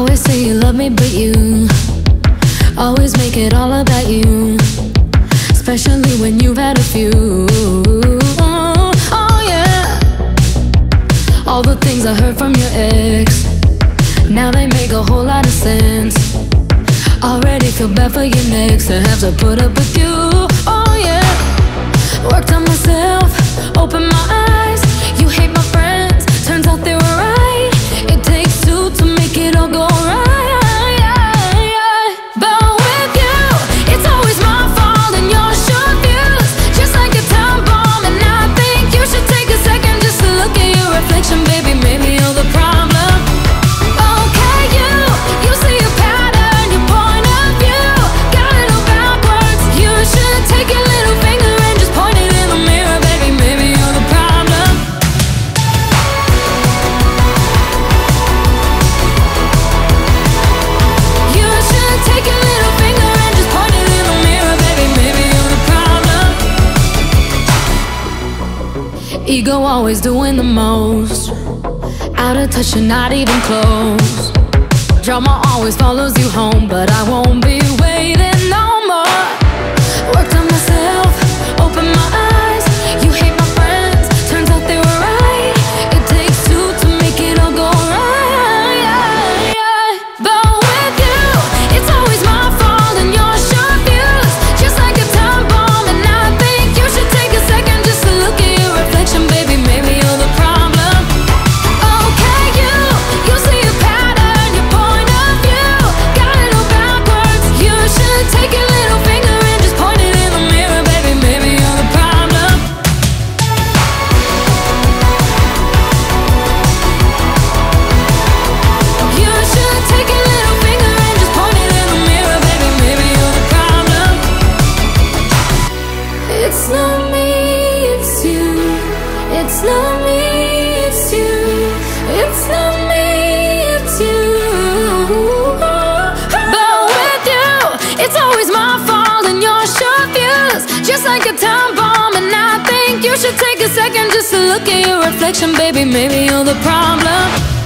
always say you love me, but you always make it all about you, especially when you've had a few. Oh yeah. All the things I heard from your ex, now they make a whole lot of sense. Already feel bad for your next to have to put up with you. Oh yeah. Worked on myself, opened my eyes. You hate my friends, turns out they were right. It takes two to make it all go right. But with you, it's always my fault and your short views, just like a time bomb. And I think you should take a second just to look at your reflection, baby. Maybe you're the problem. Okay, you see a pattern, your point of view got it all backwards. You should take your little finger and just point it in the mirror, baby. Maybe you're the problem. You should take your little finger and just point it in the mirror, baby. Maybe you're the problem. Ego always doing the most, out of touch and not even close. Drama always follows you home, but I won't be waiting no more. Worked on myself, opened my eyes. You hate my friends, turns out they were right. It takes two to make it all go right. But with you, it's always my fault and your short views, just like a time bomb. And I think you should take a second just to look at your reflection, baby. Maybe you're the problem. Okay, you see a pattern, your point of view got it all backwards. You should take your little finger and just point it in the mirror, baby. Maybe you're the problem. You should take your little finger and just point it in the mirror, baby. Maybe you're the problem. It's not me, it's you. It's not me, it's you. It's not me, it's you. But with you, it's always my fault and your short views, just like a time bomb. And I think you should take a second just to look at your reflection, baby. Maybe you're the problem.